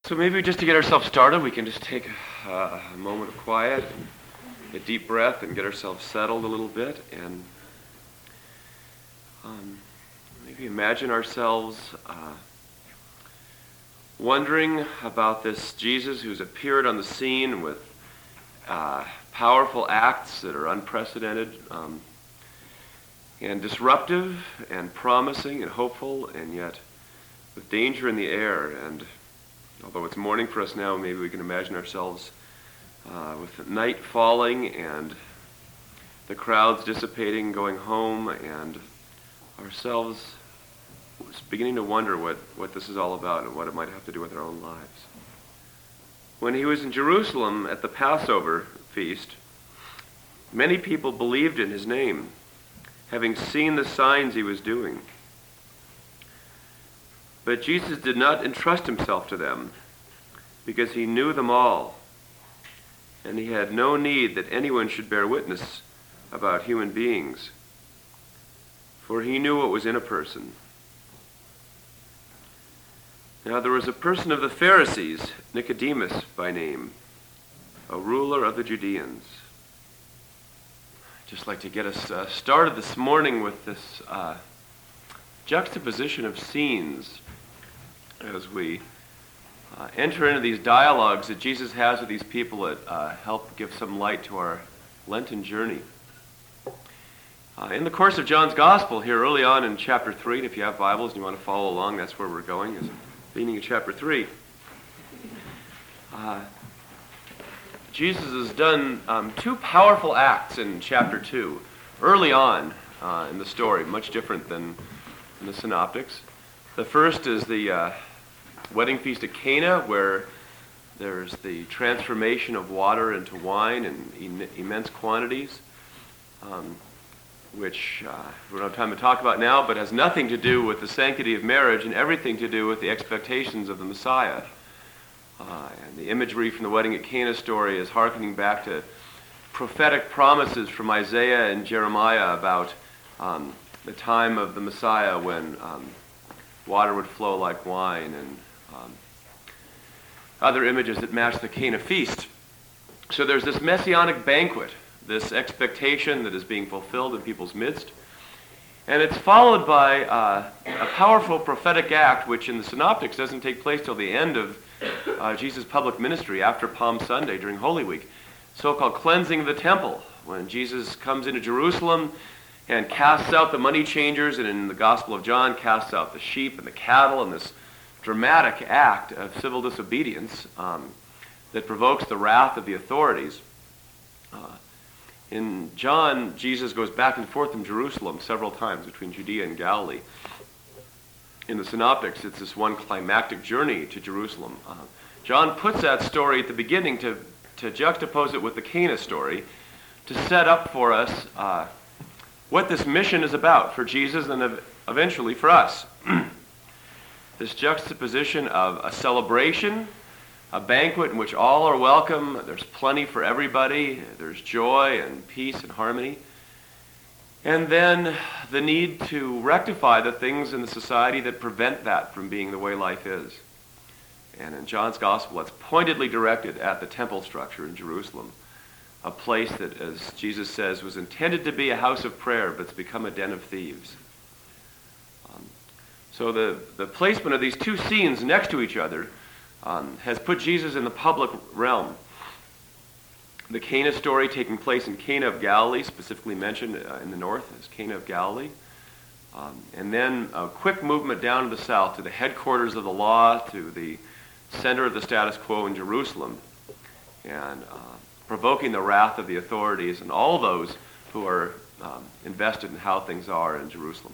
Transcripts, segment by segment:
So maybe just to get ourselves started, we can just take a moment of quiet, a deep breath, and get ourselves settled a little bit, and maybe imagine ourselves wondering about this Jesus who's appeared on the scene with powerful acts that are unprecedented and disruptive and promising and hopeful, and yet with danger in the air. And although it's morning for us now, maybe we can imagine ourselves with night falling and the crowds dissipating, going home, and ourselves beginning to wonder what this is all about and what it might have to do with our own lives. When he was in Jerusalem at the Passover feast, many people believed in his name, having seen the signs he was doing. But Jesus did not entrust himself to them, because he knew them all, and he had no need that anyone should bear witness about human beings, for he knew what was in a person. Now there was a person of the Pharisees, Nicodemus by name, a ruler of the Judeans. I'd just like to get us started this morning with this juxtaposition of scenes as we enter into these dialogues that Jesus has with these people that help give some light to our Lenten journey. In the course of John's Gospel here early on in chapter 3, and if you have Bibles and you want to follow along, that's where we're going, is the beginning of chapter 3. Jesus has done two powerful acts in chapter 2, early on in the story, much different than in the Synoptics. The first is the wedding feast at Cana, where there's the transformation of water into wine in immense quantities, which we don't have time to talk about now, but has nothing to do with the sanctity of marriage and everything to do with the expectations of the Messiah. And the imagery from the wedding at Cana story is hearkening back to prophetic promises from Isaiah and Jeremiah about the time of the Messiah when water would flow like wine, and other images that match the Cana feast. So there's this messianic banquet, this expectation that is being fulfilled in people's midst. And it's followed by a powerful prophetic act, which in the Synoptics doesn't take place till the end of Jesus' public ministry after Palm Sunday during Holy Week, so-called cleansing of the temple, when Jesus comes into Jerusalem and casts out the money changers, and in the Gospel of John casts out the sheep and the cattle, and this dramatic act of civil disobedience that provokes the wrath of the authorities. In John, Jesus goes back and forth in Jerusalem several times between Judea and Galilee. In the Synoptics, it's this one climactic journey to Jerusalem. John puts that story at the beginning to juxtapose it with the Cana story, to set up for us what this mission is about for Jesus and eventually for us. This juxtaposition of a celebration, a banquet in which all are welcome, there's plenty for everybody, there's joy and peace and harmony, and then the need to rectify the things in the society that prevent that from being the way life is. And in John's Gospel, it's pointedly directed at the temple structure in Jerusalem, a place that, as Jesus says, was intended to be a house of prayer, but it's become a den of thieves. So the placement of these two scenes next to each other has put Jesus in the public realm. The Cana story taking place in Cana of Galilee, specifically mentioned in the north as Cana of Galilee. And then a quick movement down to the south, to the headquarters of the law, to the center of the status quo in Jerusalem, and provoking the wrath of the authorities and all those who are invested in how things are in Jerusalem.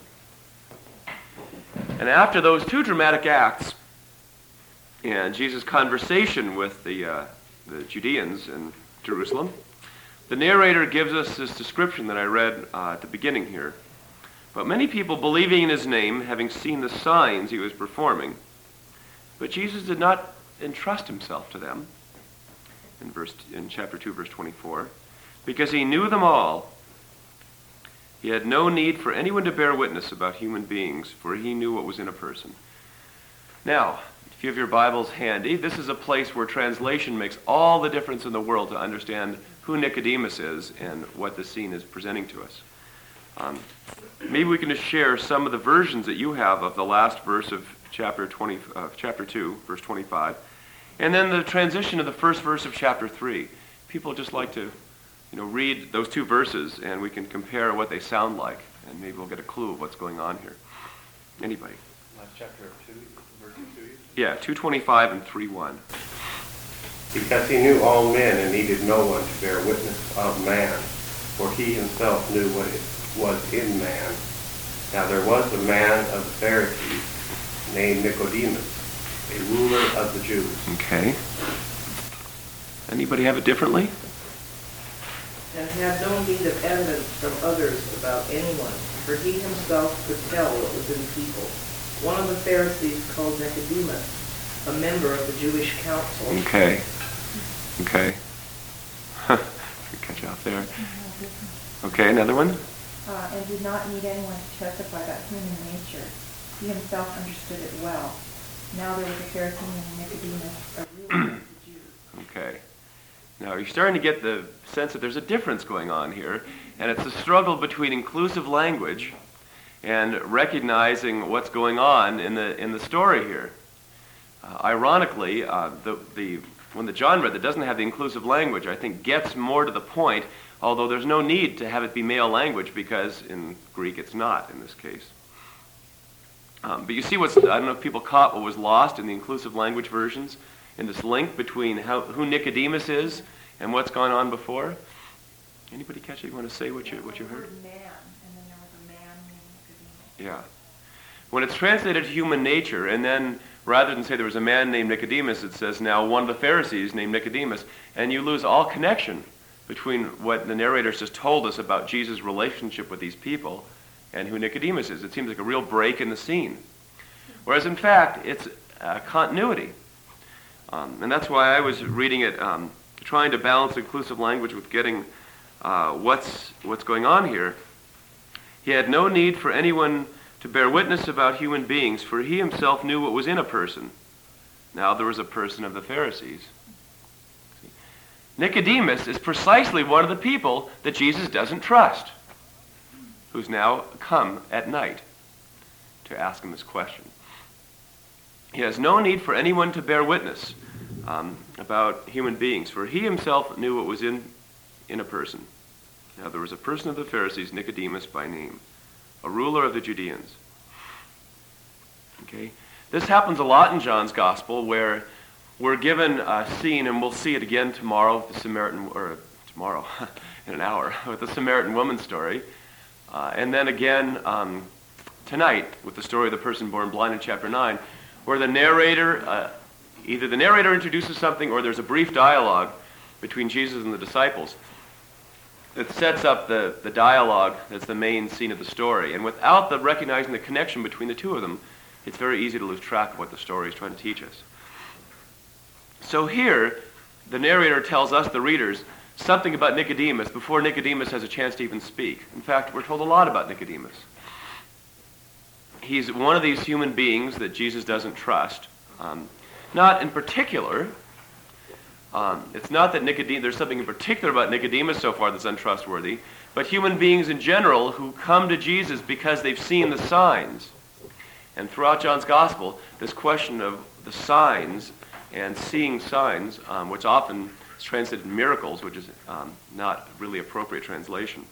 And after those two dramatic acts, and Jesus' conversation with the Judeans in Jerusalem, the narrator gives us this description that I read at the beginning here. But many people believing in his name, having seen the signs he was performing, but Jesus did not entrust himself to them, in chapter 2, verse 24, because he knew them all. He had no need for anyone to bear witness about human beings, for he knew what was in a person. Now, If you have your Bibles handy, this is a place where translation makes all the difference in the world to understand who Nicodemus is and what the scene is presenting to us. Maybe we can just share some of the versions that you have of the last verse of chapter 2, verse 25, and then the transition to the first verse of chapter 3. People just like to, read those two verses, and we can compare what they sound like, and maybe we'll get a clue of what's going on here. Anybody? Last chapter 2, verse 2? Yeah, 2:25 and 3:1. Because he knew all men and needed no one to bear witness of man, for he himself knew what it was in man. Now there was a man of the Pharisees named Nicodemus, a ruler of the Jews. Okay. Anybody have it differently? And had no need of evidence from others about anyone, for he himself could tell what was in people. One of the Pharisees called Nicodemus, a member of the Jewish council. Okay. Catch out there. Okay, another one? And did not need anyone to testify about human nature. He himself understood it well. Now there was a Pharisee named Nicodemus, a ruler of the Jews. Okay. Now you're starting to get the sense that there's a difference going on here, and it's a struggle between inclusive language and recognizing what's going on in the story here. Ironically, when the genre that doesn't have the inclusive language, I think, gets more to the point, although there's no need to have it be male language because in Greek it's not in this case. But you see I don't know if people caught what was lost in the inclusive language versions, in this link between who Nicodemus is and what's gone on before. Anybody catch it? You want to say what you heard? Man, and then there was a man named Nicodemus. Yeah. When it's translated to human nature, and then rather than say there was a man named Nicodemus, it says now one of the Pharisees named Nicodemus, and you lose all connection between what the narrators just told us about Jesus' relationship with these people and who Nicodemus is. It seems like a real break in the scene. Whereas in fact, it's continuity. And that's why I was reading it, trying to balance inclusive language with getting what's going on here. He had no need for anyone to bear witness about human beings, for he himself knew what was in a person. Now there was a person of the Pharisees. See? Nicodemus is precisely one of the people that Jesus doesn't trust, who's now come at night to ask him this question. He has no need for anyone to bear witness about human beings, for he himself knew what was in a person. Now there was a person of the Pharisees, Nicodemus by name, a ruler of the Judeans. Okay, this happens a lot in John's Gospel, where we're given a scene, and we'll see it again tomorrow with the Samaritan, or tomorrow in an hour with the Samaritan woman story, and then again tonight with the story of the person born blind in chapter 9, where the narrator, either the narrator introduces something or there's a brief dialogue between Jesus and the disciples that sets up the dialogue that's the main scene of the story. And without recognizing the connection between the two of them, it's very easy to lose track of what the story is trying to teach us. So here, the narrator tells us, the readers, something about Nicodemus before Nicodemus has a chance to even speak. In fact, we're told a lot about Nicodemus. He's one of these human beings that Jesus doesn't trust. Not in particular. It's not that there's something in particular about Nicodemus so far that's untrustworthy, but human beings in general who come to Jesus because they've seen the signs. And throughout John's Gospel, this question of the signs and seeing signs, which often is translated miracles, which is not really appropriate translation.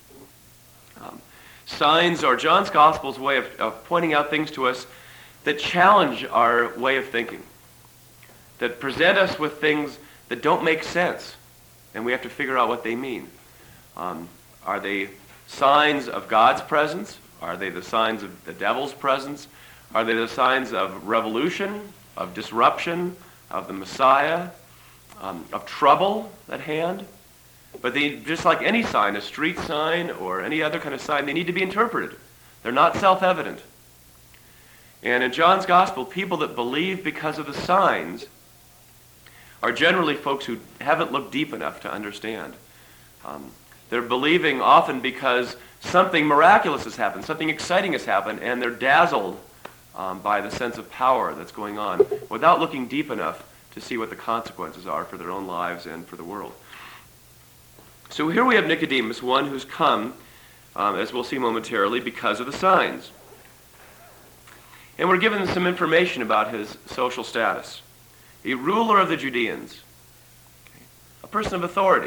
Signs are John's Gospel's way of pointing out things to us that challenge our way of thinking, that present us with things that don't make sense, and we have to figure out what they mean. Are they signs of God's presence? Are they the signs of the devil's presence? Are they the signs of revolution, of disruption, of the Messiah, of trouble at hand? But they, just like any sign, a street sign or any other kind of sign, they need to be interpreted. They're not self-evident. And in John's Gospel, people that believe because of the signs are generally folks who haven't looked deep enough to understand. They're believing often because something miraculous has happened, something exciting has happened, and they're dazzled by the sense of power that's going on without looking deep enough to see what the consequences are for their own lives and for the world. So here we have Nicodemus, one who's come, as we'll see momentarily, because of the signs. And we're given some information about his social status. A ruler of the Judeans, a person of authority,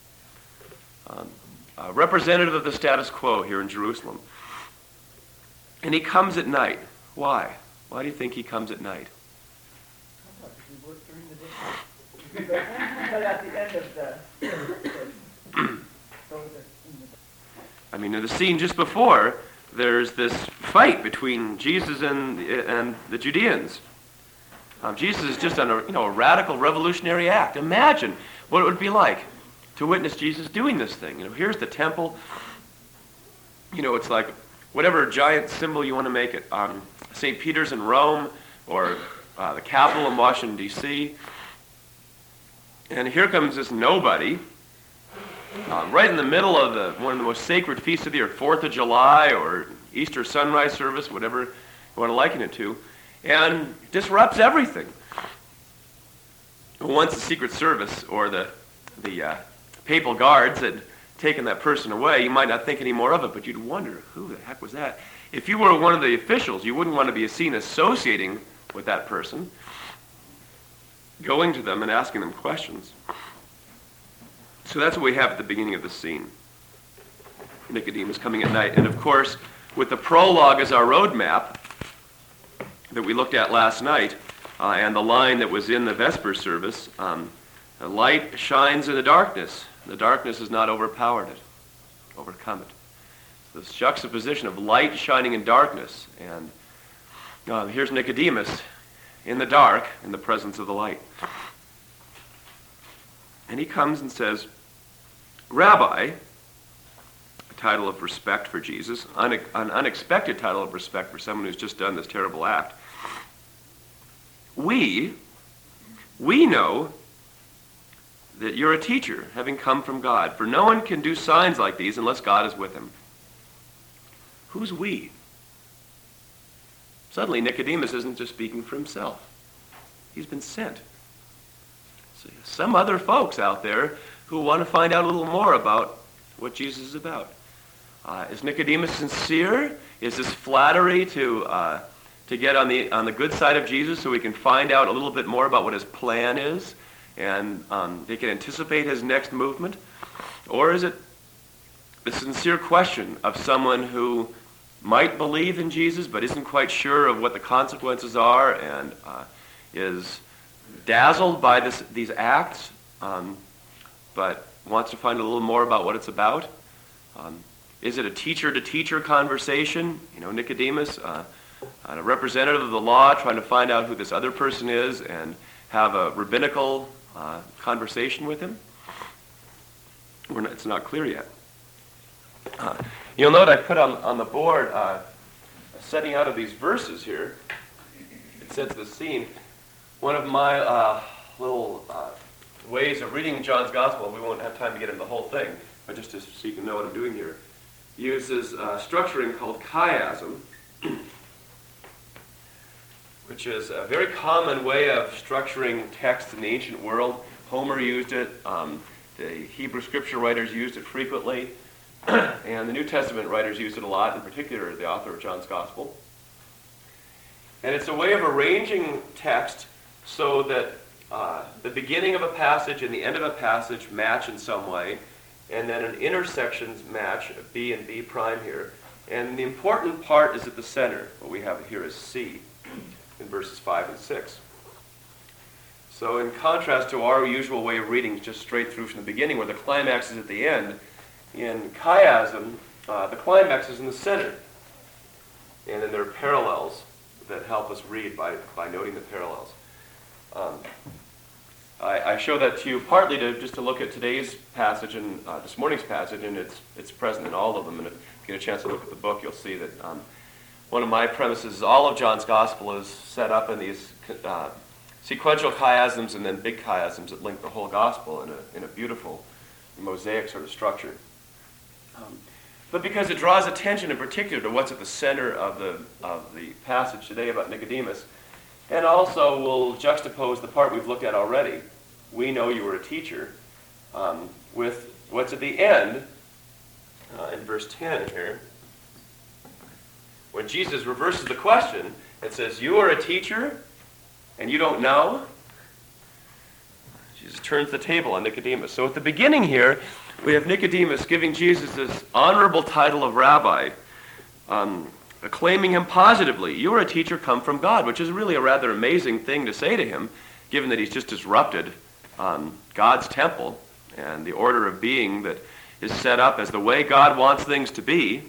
a representative of the status quo here in Jerusalem. And he comes at night. Why? Why do you think he comes at night? We work during the day. But at the end of the... I mean, in the scene just before, there's this fight between Jesus and the Judeans. Jesus has just done a radical revolutionary act. Imagine what it would be like to witness Jesus doing this thing. Here's the temple. It's like whatever giant symbol you want to make it. St. Peter's in Rome, or the Capitol in Washington, D.C. And here comes this nobody, right in the middle of one of the most sacred feasts of the year, 4th of July, or Easter sunrise service, whatever you want to liken it to, and disrupts everything. Once the Secret Service or the papal guards had taken that person away, you might not think any more of it, but you'd wonder, who the heck was that? If you were one of the officials, you wouldn't want to be seen associating with that person, going to them and asking them questions. So that's what we have at the beginning of the scene. Nicodemus coming at night. And of course, with the prologue as our roadmap that we looked at last night, and the line that was in the Vesper service, the light shines in the darkness. The darkness has not overpowered it, overcome it. This juxtaposition of light shining in darkness. And here's Nicodemus in the dark, in the presence of the light. And he comes and says, Rabbi, a title of respect for Jesus, an unexpected title of respect for someone who's just done this terrible act. We know that you're a teacher, having come from God, for no one can do signs like these unless God is with him. Who's we? Suddenly, Nicodemus isn't just speaking for himself. He's been sent. So some other folks out there who want to find out a little more about what Jesus is about. Is Nicodemus sincere? Is this flattery to get on the good side of Jesus so we can find out a little bit more about what his plan is and they can anticipate his next movement? Or is it the sincere question of someone who might believe in Jesus but isn't quite sure of what the consequences are and is dazzled by these acts, but wants to find a little more about what it's about? Is it a teacher-to-teacher conversation? Nicodemus, a representative of the law, trying to find out who this other person is and have a rabbinical conversation with him? It's not clear yet. You'll note I put on the board a setting out of these verses here. It sets the scene. One of my little ways of reading John's Gospel, we won't have time to get into the whole thing, but just so you can know what I'm doing here, uses structuring called chiasm, which is a very common way of structuring text in the ancient world. Homer used it, the Hebrew scripture writers used it frequently, and the New Testament writers used it a lot, in particular the author of John's Gospel. And it's a way of arranging text so that the beginning of a passage and the end of a passage match in some way, and then an intersections match, B and B prime here. And the important part is at the center. What we have here is C in verses 5 and 6. So in contrast to our usual way of reading just straight through from the beginning where the climax is at the end, in chiasm, the climax is in the center. And then there are parallels that help us read by noting the parallels. I show that to you partly just to look at today's passage and this morning's passage, and it's present in all of them. And if you get a chance to look at the book, you'll see that one of my premises is all of John's Gospel is set up in these sequential chiasms and then big chiasms that link the whole Gospel in a beautiful mosaic sort of structure. but because it draws attention in particular to what's at the center of the passage today about Nicodemus, and also will juxtapose the part we've looked at already. We know you were a teacher, with what's at the end, in verse 10 here. When Jesus reverses the question, it says, you are a teacher and you don't know? Jesus turns the table on Nicodemus. So at the beginning here, we have Nicodemus giving Jesus this honorable title of rabbi, acclaiming him positively. You are a teacher come from God, which is really a rather amazing thing to say to him, given that he's just disrupted God's temple and the order of being that is set up as the way God wants things to be.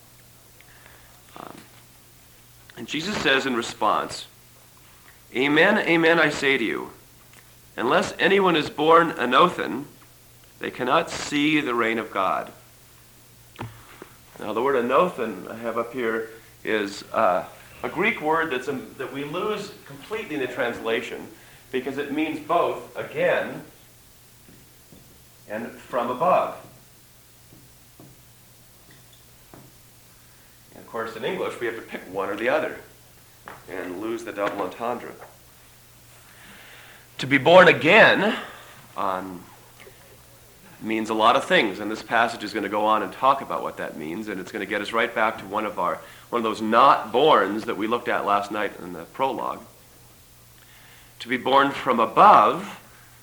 And Jesus says in response, Amen, amen, I say to you, unless anyone is born anothen, they cannot see the reign of God. Now the word anothen I have up here is a Greek word that we lose completely in the translation because it means both again and from above. And of course in English we have to pick one or the other and lose the double entendre. To be born again means a lot of things, and this passage is going to go on and talk about what that means, and it's going to get us right back to one of those not borns that we looked at last night in the prologue. To be born from above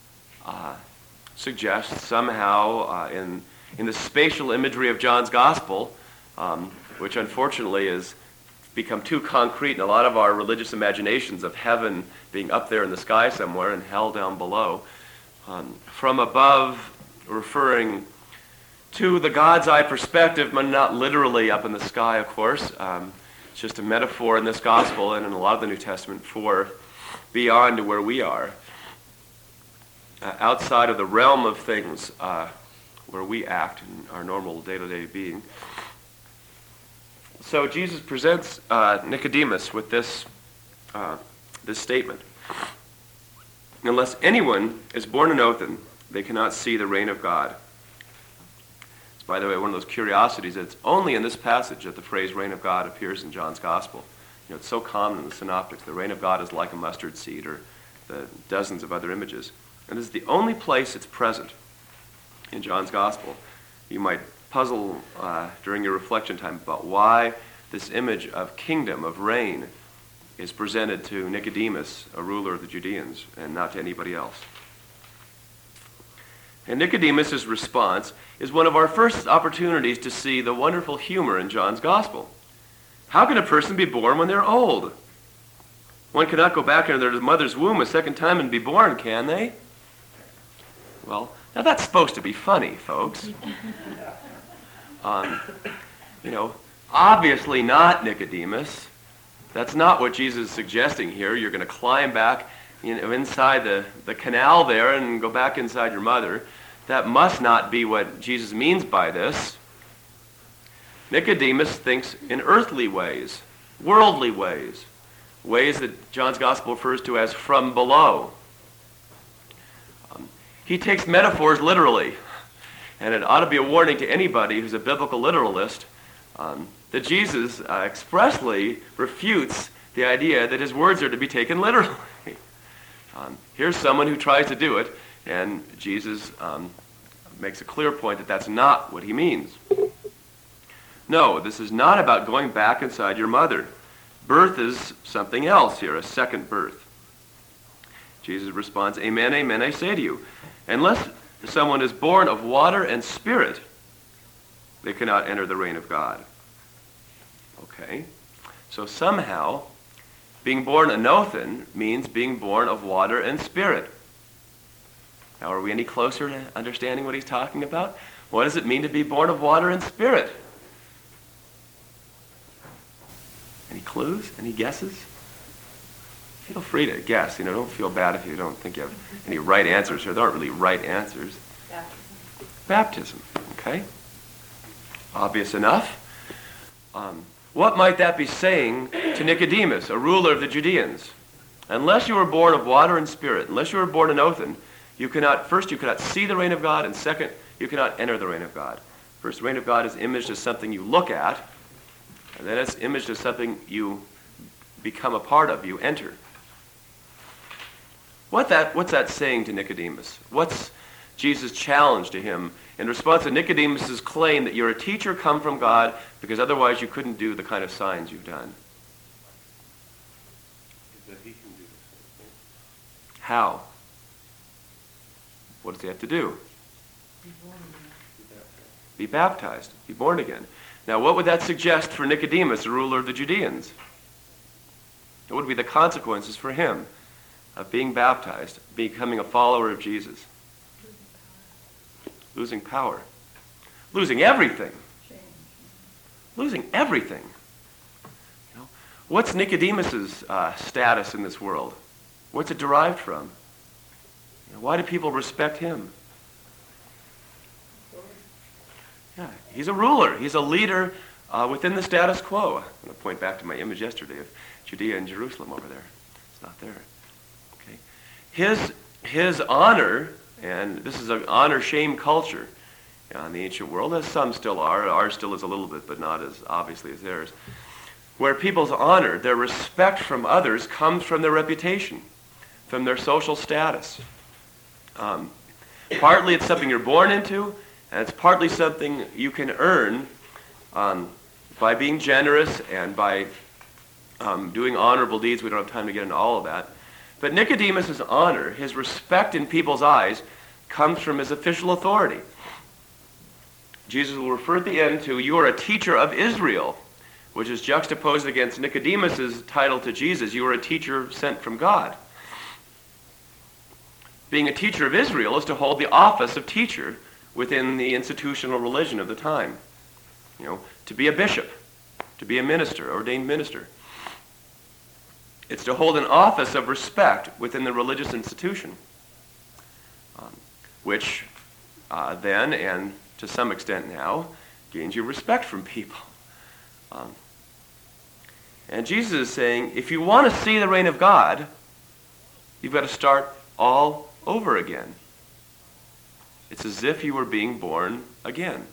suggests somehow in the spatial imagery of John's Gospel, which unfortunately has become too concrete in a lot of our religious imaginations of heaven being up there in the sky somewhere and hell down below. From above, referring to the God's eye perspective, but not literally up in the sky, of course. It's just a metaphor in this gospel and in a lot of the New Testament for beyond where we are. Outside of the realm of things where we act in our normal day-to-day being. So Jesus presents Nicodemus with this statement. Unless anyone is born anothen, they cannot see the reign of God. It's, by the way, one of those curiosities that it's only in this passage that the phrase reign of God appears in John's Gospel. You know, it's so common in the Synoptics. The reign of God is like a mustard seed, or the dozens of other images. And this is the only place it's present in John's Gospel. You might puzzle during your reflection time about why this image of kingdom, of reign, is presented to Nicodemus, a ruler of the Judeans, and not to anybody else. And Nicodemus' response is one of our first opportunities to see the wonderful humor in John's Gospel. How can a person be born when they're old? One cannot go back into their mother's womb a second time and be born, can they? Well, now that's supposed to be funny, folks. Obviously not, Nicodemus. That's not what Jesus is suggesting here. You're going to climb back inside the canal there and go back inside your mother. That must not be what Jesus means by this. Nicodemus thinks in earthly ways, worldly ways, ways that John's Gospel refers to as from below. He takes metaphors literally, and it ought to be a warning to anybody who's a biblical literalist that Jesus expressly refutes the idea that his words are to be taken literally. Here's someone who tries to do it, and Jesus makes a clear point that that's not what he means. No, this is not about going back inside your mother. Birth is something else here, a second birth. Jesus responds, Amen, amen, I say to you, unless someone is born of water and spirit, they cannot enter the reign of God. Okay, so somehow being born anothen means being born of water and spirit. Now, are we any closer to understanding what he's talking about? What does it mean to be born of water and spirit? Any clues? Any guesses? Feel free to guess. Don't feel bad if you don't think you have any right answers, or there aren't really right answers. Baptism. Okay. Obvious enough. What might that be saying to Nicodemus, a ruler of the Judeans? Unless you were born of water and spirit, unless you were born anothen, you cannot see the reign of God, and second, you cannot enter the reign of God. First, the reign of God is imaged as something you look at, and then it's imaged as something you become a part of, you enter. What's that saying to Nicodemus? What's Jesus' challenge to him in response to Nicodemus' claim that you're a teacher come from God because otherwise you couldn't do the kind of signs you've done? That he can do the same thing. How? What does he have to do? Be baptized. Be born again. Now, what would that suggest for Nicodemus, the ruler of the Judeans? What would be the consequences for him of being baptized, becoming a follower of Jesus? Losing power. Losing everything. Losing everything. You know, what's Nicodemus's status in this world? What's it derived from? You know, why do people respect him? Yeah, he's a ruler. He's a leader within the status quo. I'm going to point back to my image yesterday of Judea and Jerusalem over there. It's not there. Okay. His honor, and this is an honor-shame culture in the ancient world, as some still are. Ours still is a little bit, but not as obviously as theirs. Where people's honor, their respect from others, comes from their reputation, from their social status. Partly it's something you're born into, and it's partly something you can earn by being generous and by doing honorable deeds. We don't have time to get into all of that. But Nicodemus' honor, his respect in people's eyes, comes from his official authority. Jesus will refer at the end to, you are a teacher of Israel, which is juxtaposed against Nicodemus' title to Jesus, you are a teacher sent from God. Being a teacher of Israel is to hold the office of teacher within the institutional religion of the time. You know, to be a bishop, to be a minister, ordained minister. It's to hold an office of respect within the religious institution, which then, and to some extent now, gains you respect from people. And Jesus is saying, if you want to see the reign of God, you've got to start all over again. It's as if you were being born again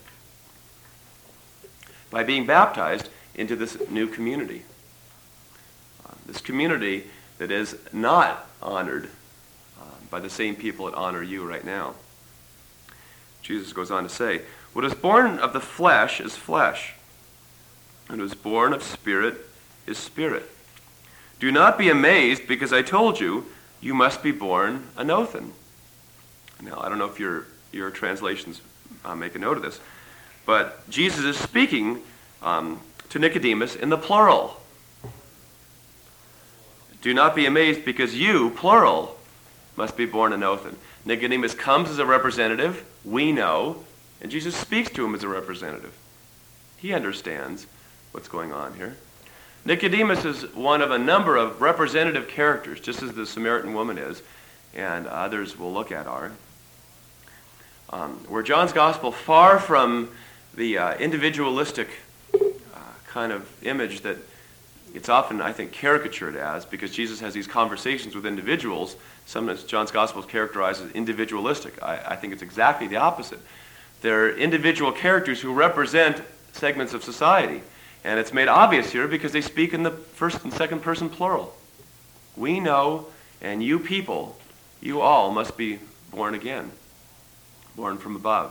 by being baptized into this new community. This community that is not honored by the same people that honor you right now. Jesus goes on to say, what is born of the flesh is flesh, and what is born of spirit is spirit. Do not be amazed because I told you, you must be born anothen. Now, I don't know if your translations make a note of this, but Jesus is speaking to Nicodemus in the plural. Do not be amazed because you, plural, must be born anothen. Nicodemus comes as a representative, we know, and Jesus speaks to him as a representative. He understands what's going on here. Nicodemus is one of a number of representative characters, just as the Samaritan woman is, and others we'll look at are. Where John's gospel, far from the individualistic kind of image that it's often, I think, caricatured as, because Jesus has these conversations with individuals. Sometimes John's gospel is characterized as individualistic. I think it's exactly the opposite. They're individual characters who represent segments of society. And it's made obvious here because they speak in the first and second person plural. We know, and you people, you all must be born again, born from above.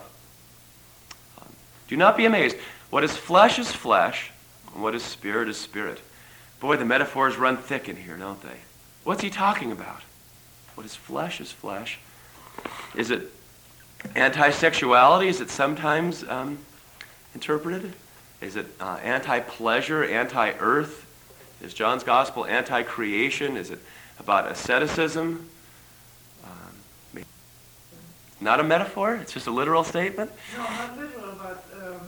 Do not be amazed. What is flesh, and what is spirit. Boy, the metaphors run thick in here, don't they? What's he talking about? What is flesh? Is it anti-sexuality? Is it sometimes interpreted? Is it anti-pleasure, anti-earth? Is John's gospel anti-creation? Is it about asceticism? Not a metaphor? It's just a literal statement? No, not literal, but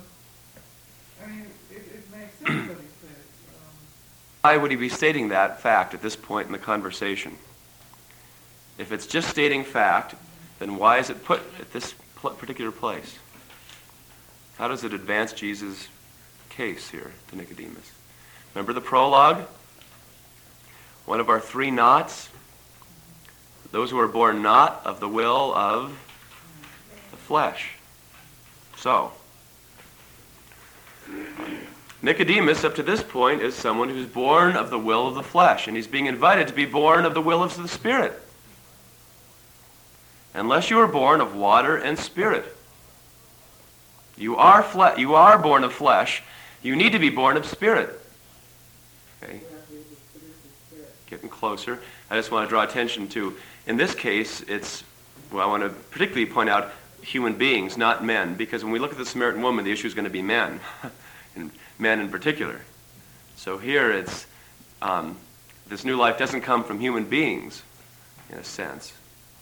it makes sense what he says. Why would he be stating that fact at this point in the conversation? If it's just stating fact, then why is it put at this particular place? How does it advance Jesus' case here to Nicodemus? Remember the prologue? One of our three nots. Those who are born not of the will of the flesh. So, Nicodemus, up to this point, is someone who's born of the will of the flesh, and he's being invited to be born of the will of the Spirit. Unless you are born of water and Spirit, you are born of flesh. You need to be born of Spirit. Okay? Getting closer. I just want to draw attention to, in this case, I want to particularly point out human beings, not men, because when we look at the Samaritan woman, the issue is going to be men, and men in particular. So here it's, this new life doesn't come from human beings, in a sense.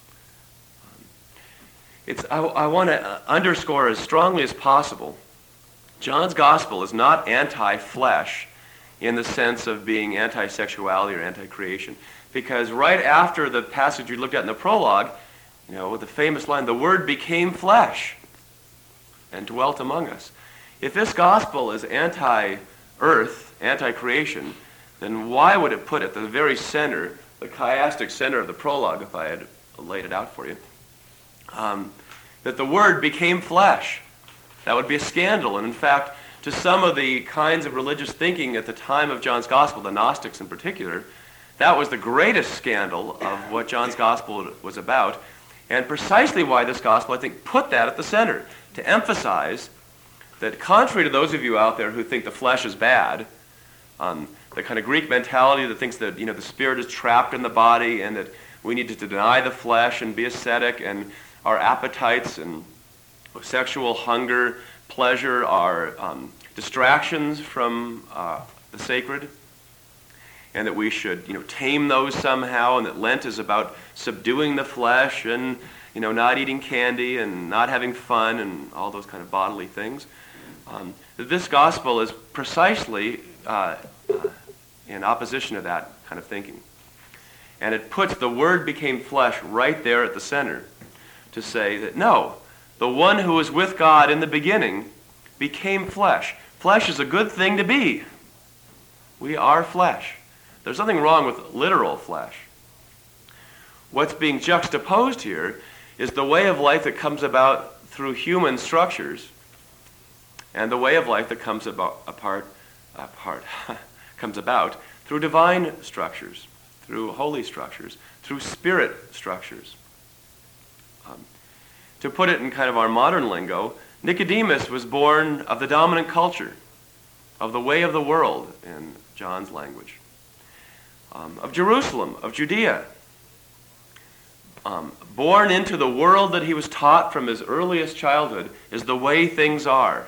I want to underscore as strongly as possible, John's gospel is not anti-flesh in the sense of being anti-sexuality or anti-creation. Because right after the passage we looked at in the prologue, with the famous line, the Word became flesh and dwelt among us. If this gospel is anti-earth, anti-creation, then why would it put at the very center, the chiastic center of the prologue, if I had laid it out for you, that the Word became flesh? That would be a scandal. And in fact, to some of the kinds of religious thinking at the time of John's gospel, the Gnostics in particular, that was the greatest scandal of what John's gospel was about. And precisely why this gospel, I think, put that at the center, to emphasize that contrary to those of you out there who think the flesh is bad, the kind of Greek mentality that thinks that the spirit is trapped in the body and that we need to deny the flesh and be ascetic, and our appetites and sexual hunger, pleasure are distractions from the sacred, and that we should tame those somehow, and that Lent is about subduing the flesh and not eating candy and not having fun and all those kind of bodily things. This gospel is precisely in opposition to that kind of thinking. And it puts the Word became flesh right there at the center to say that no, the one who was with God in the beginning became flesh. Flesh is a good thing to be. We are flesh. There's nothing wrong with literal flesh. What's being juxtaposed here is the way of life that comes about through human structures and the way of life that comes about through divine structures, through holy structures, through spirit structures. To put it in kind of our modern lingo, Nicodemus was born of the dominant culture, of the way of the world in John's language, of Jerusalem, of Judea, born into the world that he was taught from his earliest childhood is the way things are.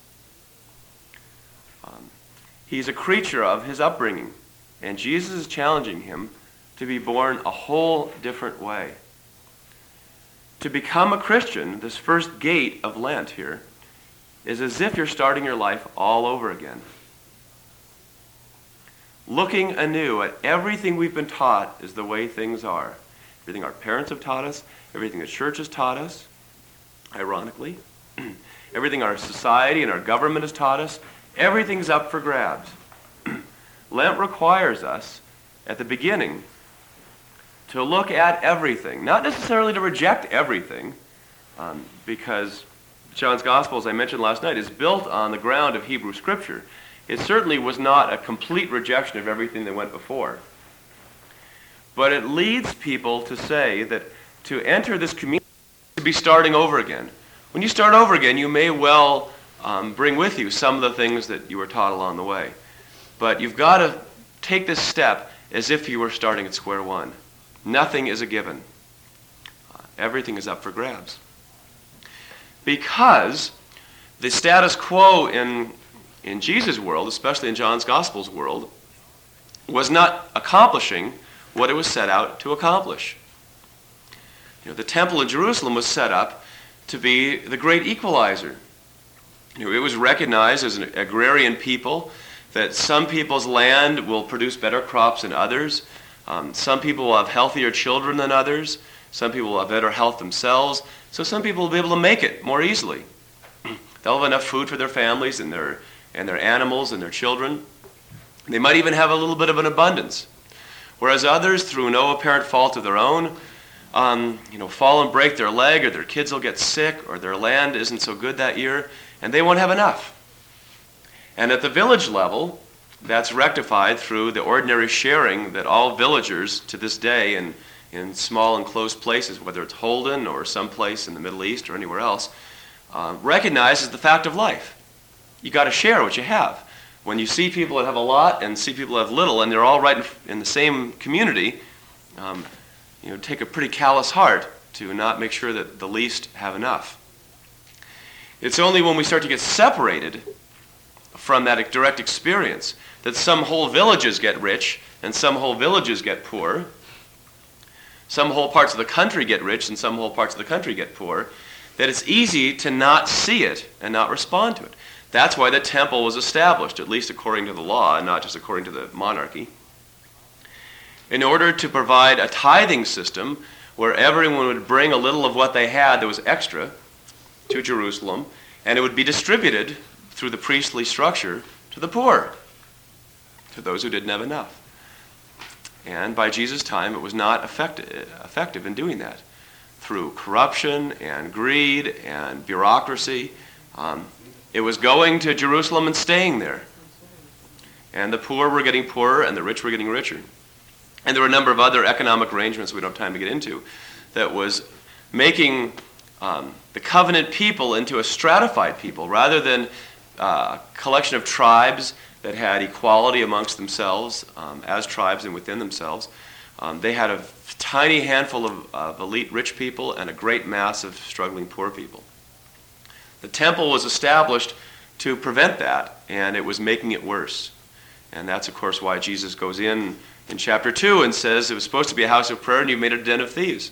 He's a creature of his upbringing, and Jesus is challenging him to be born a whole different way. To become a Christian, this first gate of Lent here, is as if you're starting your life all over again. Looking anew at everything we've been taught is the way things are. Everything our parents have taught us, everything the church has taught us, ironically, everything our society and our government has taught us, everything's up for grabs. Lent requires us, at the beginning, to look at everything, not necessarily to reject everything, because John's Gospel, as I mentioned last night, is built on the ground of Hebrew Scripture. It certainly was not a complete rejection of everything that went before. But it leads people to say that to enter this community is to be starting over again. When you start over again, you may well bring with you some of the things that you were taught along the way. But you've got to take this step as if you were starting at square one. Nothing is a given. Everything is up for grabs. Because the status quo in Jesus' world, especially in John's Gospel's world, was not accomplishing what it was set out to accomplish. The temple in Jerusalem was set up to be the great equalizer. It was recognized as an agrarian people, that some people's land will produce better crops than others. Some people will have healthier children than others. Some people will have better health themselves. So some people will be able to make it more easily. They'll have enough food for their families and their animals and their children. They might even have a little bit of an abundance. Whereas others, through no apparent fault of their own, fall and break their leg, or their kids will get sick, or their land isn't so good that year, and they won't have enough. And at the village level, that's rectified through the ordinary sharing that all villagers to this day in small enclosed places, whether it's Holden or someplace in the Middle East or anywhere else, recognize as the fact of life. You got to share what you have. When you see people that have a lot and see people that have little, and they're all right in the same community, take a pretty callous heart to not make sure that the least have enough. It's only when we start to get separated from that direct experience that some whole villages get rich and some whole villages get poor. Some whole parts of the country get rich and some whole parts of the country get poor, that it's easy to not see it and not respond to it. That's why the temple was established, at least according to the law and not just according to the monarchy, in order to provide a tithing system where everyone would bring a little of what they had that was extra to Jerusalem, and it would be distributed through the priestly structure to the poor, to those who didn't have enough. And by Jesus' time, it was not effective in doing that. Through corruption and greed and bureaucracy, it was going to Jerusalem and staying there. And the poor were getting poorer and the rich were getting richer. And there were a number of other economic arrangements we don't have time to get into that was making the covenant people into a stratified people rather than a collection of tribes that had equality amongst themselves as tribes and within themselves. They had a tiny handful of elite rich people and a great mass of struggling poor people. The temple was established to prevent that, and it was making it worse. And that's, of course, why Jesus goes in chapter 2 and says it was supposed to be a house of prayer and you've made it a den of thieves.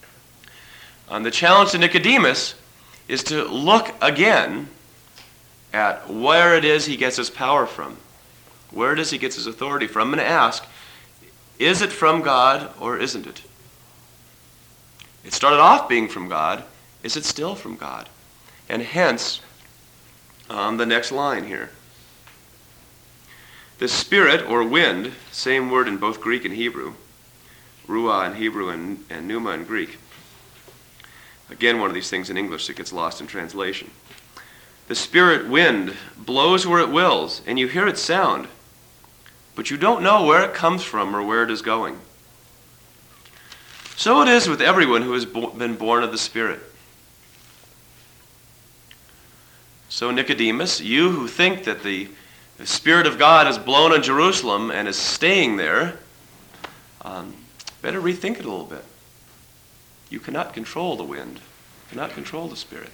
The challenge to Nicodemus is to look again at where it is he gets his power from, where it is he gets his authority from, and ask, is it from God or isn't it? It started off being from God. Is it still from God? And hence, the next line here. The spirit, or wind, same word in both Greek and Hebrew, ruah in Hebrew and pneuma in Greek. Again, one of these things in English that gets lost in translation. The spirit wind blows where it wills, and you hear its sound, but you don't know where it comes from or where it is going. So it is with everyone who has been born of the Spirit. So Nicodemus, you who think that the Spirit of God has blown on Jerusalem and is staying there, better rethink it a little bit. You cannot control the wind. You cannot control the Spirit.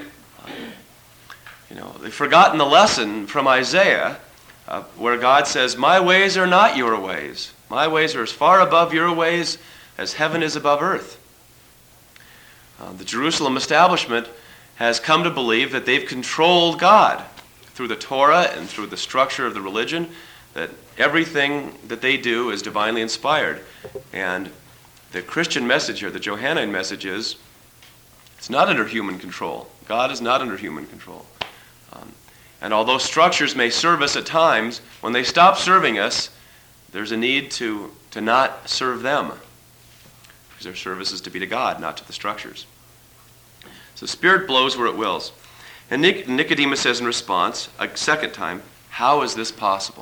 They've forgotten the lesson from Isaiah where God says, my ways are not your ways. My ways are as far above your ways as heaven is above earth. The Jerusalem establishment has come to believe that they've controlled God through the Torah and through the structure of the religion, that everything that they do is divinely inspired. And the Christian message here, the Johannine message is, it's not under human control. God is not under human control. And although structures may serve us at times, when they stop serving us, there's a need to not serve them. Because their service is to be to God, not to the structures. So Spirit blows where it wills. And Nicodemus says in response, a second time, how is this possible?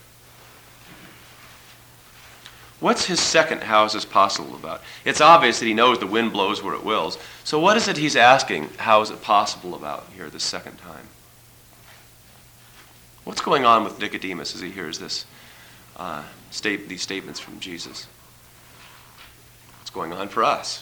What's his second how is this possible about? It's obvious that he knows the wind blows where it wills. So what is it he's asking, how is it possible about here this second time? What's going on with Nicodemus as he hears this these statements from Jesus? What's going on for us?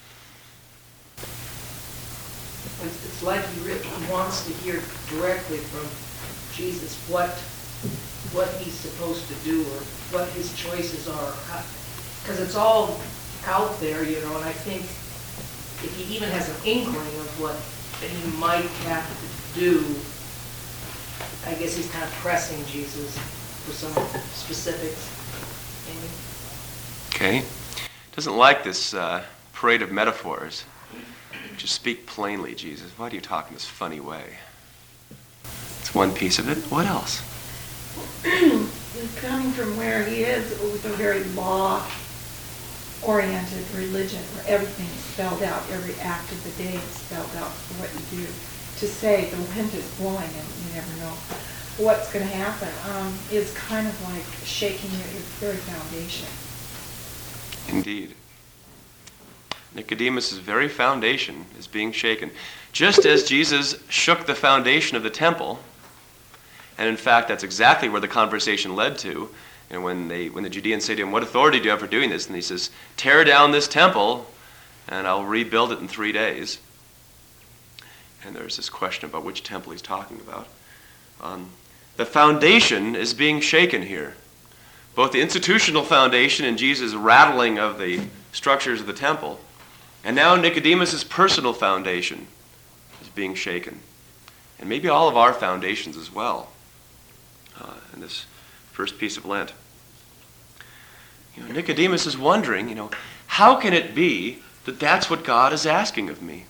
It's like he really wants to hear directly from Jesus what he's supposed to do or what his choices are. Because it's all out there, and I think if he even has an inkling of what he might have to do, I guess he's kind of pressing Jesus for some specifics. Maybe. Okay. Doesn't like this parade of metaphors. Just speak plainly, Jesus. Why do you talk in this funny way? It's one piece of it. What else? He's coming from where he is with a very law-oriented religion where everything is spelled out. Every act of the day is spelled out for what you do. To say the wind is blowing and you never know what's going to happen is kind of like shaking your very foundation. Indeed. Nicodemus' very foundation is being shaken. Just as Jesus shook the foundation of the temple, and in fact that's exactly where the conversation led to, and when the Judeans say to him, "What authority do you have for doing this?" And he says, "Tear down this temple, and I'll rebuild it in 3 days." And there's this question about which temple he's talking about. The foundation is being shaken here. Both the institutional foundation and Jesus' rattling of the structures of the temple, and now Nicodemus' personal foundation is being shaken. And maybe all of our foundations as well in this first piece of Lent. Nicodemus is wondering, how can it be that that's what God is asking of me?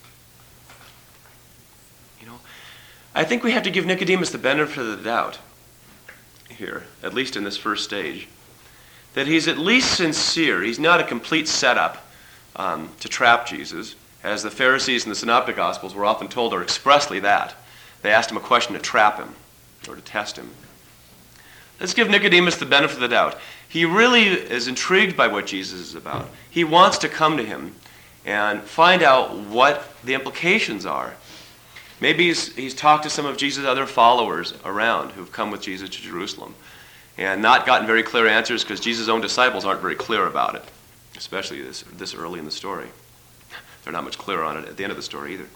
I think we have to give Nicodemus the benefit of the doubt here, at least in this first stage, that he's at least sincere. He's not a complete setup to trap Jesus, as the Pharisees in the Synoptic Gospels were often told, or expressly that. They asked him a question to trap him or to test him. Let's give Nicodemus the benefit of the doubt. He really is intrigued by what Jesus is about. He wants to come to him and find out what the implications are. Maybe he's talked to some of Jesus' other followers around who've come with Jesus to Jerusalem and not gotten very clear answers because Jesus' own disciples aren't very clear about it, especially this early in the story. They're not much clearer on it at the end of the story either.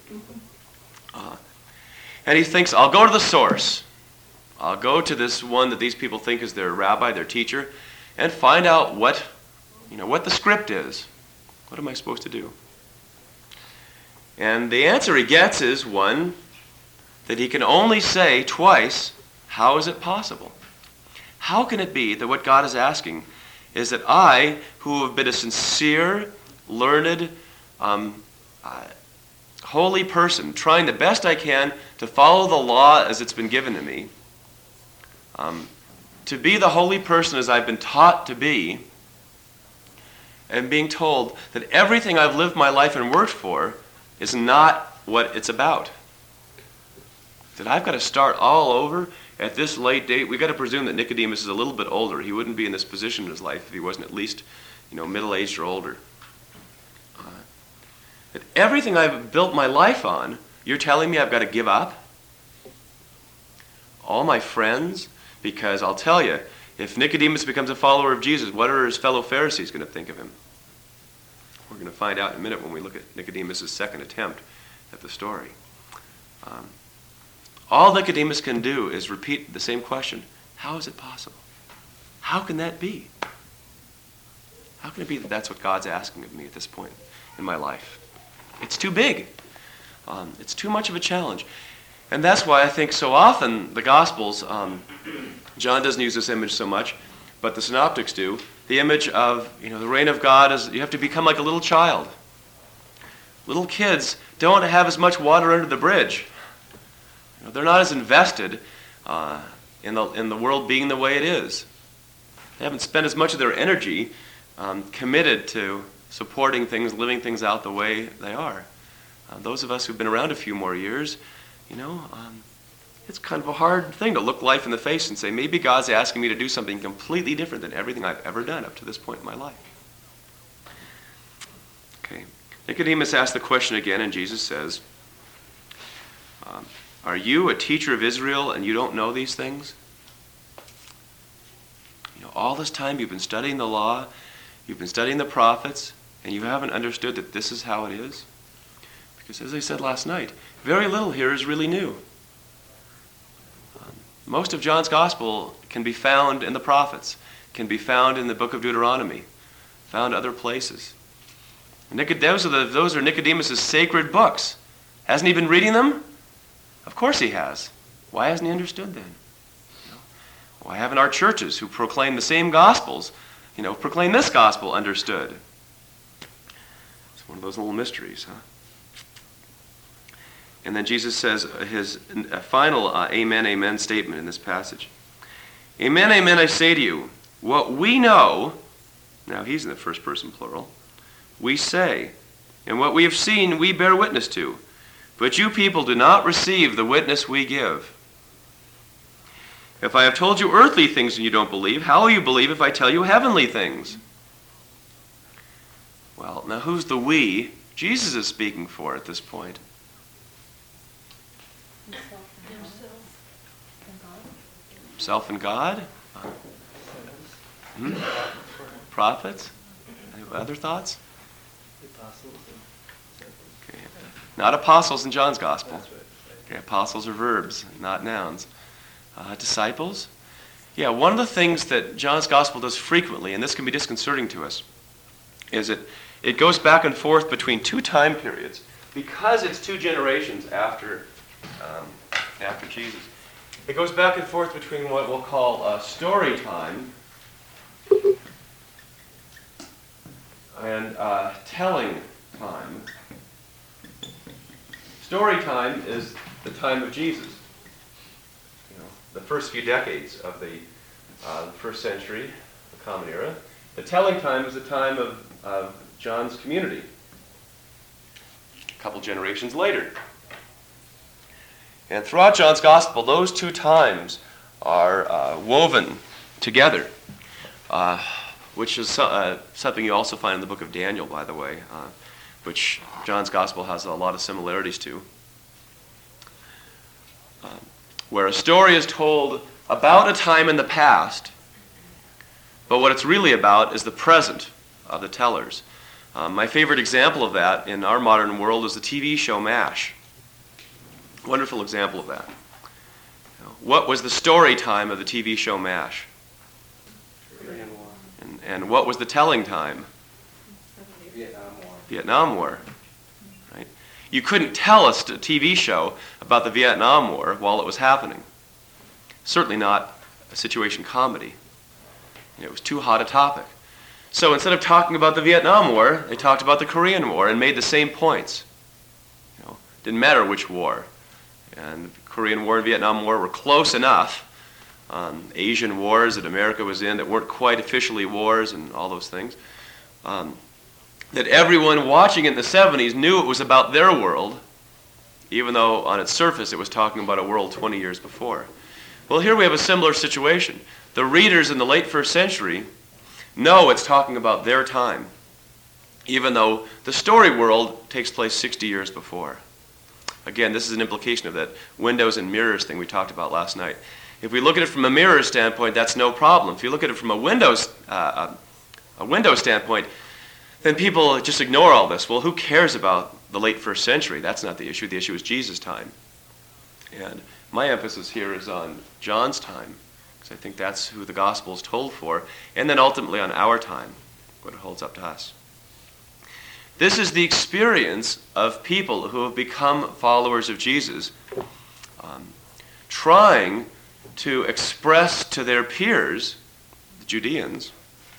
And he thinks, I'll go to the source. I'll go to this one that these people think is their rabbi, their teacher, and find out what the script is. What am I supposed to do? And the answer he gets is one that he can only say twice, how is it possible? How can it be that what God is asking is that I, who have been a sincere, learned, holy person, trying the best I can to follow the law as it's been given to me, to be the holy person as I've been taught to be, and being told that everything I've lived my life and worked for is not what it's about. That I've got to start all over at this late date. We've got to presume that Nicodemus is a little bit older. He wouldn't be in this position in his life if he wasn't at least, middle-aged or older. That everything I've built my life on, you're telling me I've got to give up? All my friends? Because I'll tell you, if Nicodemus becomes a follower of Jesus, what are his fellow Pharisees going to think of him? We're going to find out in a minute when we look at Nicodemus' second attempt at the story. All Nicodemus can do is repeat the same question. How is it possible? How can that be? How can it be that that's what God's asking of me at this point in my life? It's too big. It's too much of a challenge. And that's why I think so often the Gospels, John doesn't use this image so much, but the Synoptics do. The image of, the reign of God is you have to become like a little child. Little kids don't have as much water under the bridge. They're not as invested in the world being the way it is. They haven't spent as much of their energy committed to supporting things, living things out the way they are. Those of us who've been around a few more years, it's kind of a hard thing to look life in the face and say, maybe God's asking me to do something completely different than everything I've ever done up to this point in my life. Okay. Nicodemus asked the question again, and Jesus says, are you a teacher of Israel and you don't know these things? All this time you've been studying the law, you've been studying the prophets, and you haven't understood that this is how it is? Because as I said last night, very little here is really new. Most of John's gospel can be found in the prophets, can be found in the book of Deuteronomy, found other places. Those are Nicodemus' sacred books. Hasn't he been reading them? Of course he has. Why hasn't he understood then? Why haven't our churches who proclaim the same gospels, proclaim this gospel understood? It's one of those little mysteries, huh? And then Jesus says his final amen, amen statement in this passage. Amen, amen, I say to you, what we know, now he's in the first person plural, we say, and what we have seen we bear witness to, but you people do not receive the witness we give. If I have told you earthly things and you don't believe, how will you believe if I tell you heavenly things? Well, now who's the we Jesus is speaking for at this point? Himself and God? Prophets? Any other thoughts? Okay. Not apostles in John's gospel. Okay, apostles are verbs, not nouns. Disciples? Yeah, one of the things that John's gospel does frequently, and this can be disconcerting to us, is it goes back and forth between two time periods because it's two generations after Jesus. It goes back and forth between what we'll call story time and telling time. Story time is the time of Jesus. The first few decades of the first century, the Common Era. The telling time is the time of John's community, a couple generations later. And throughout John's Gospel, those two times are woven together, which is something you also find in the book of Daniel, by the way, which John's Gospel has a lot of similarities to. Where a story is told about a time in the past, but what it's really about is the present of the tellers. My favorite example of that in our modern world is the TV show MASH. Wonderful example of that. What was the story time of the TV show MASH? Korean War. And what was the telling time? Vietnam War. Vietnam War. Right? You couldn't tell a TV show about the Vietnam War while it was happening. Certainly not a situation comedy. It was too hot a topic. So instead of talking about the Vietnam War, they talked about the Korean War and made the same points. Didn't matter which war. And the Korean War and Vietnam War were close enough. Asian wars that America was in that weren't quite officially wars and all those things. That everyone watching it in the 70s knew it was about their world, even though on its surface it was talking about a world 20 years before. Well, here we have a similar situation. The readers in the late first century know it's talking about their time, even though the story world takes place 60 years before. Again, this is an implication of that windows and mirrors thing we talked about last night. If we look at it from a mirror standpoint, that's no problem. If you look at it from a window standpoint, then people just ignore all this. Well, who cares about the late first century? That's not the issue. The issue is Jesus' time. And my emphasis here is on John's time, because I think that's who the gospel is told for, and then ultimately on our time, what it holds up to us. This is the experience of people who have become followers of Jesus, trying to express to their peers, the Judeans,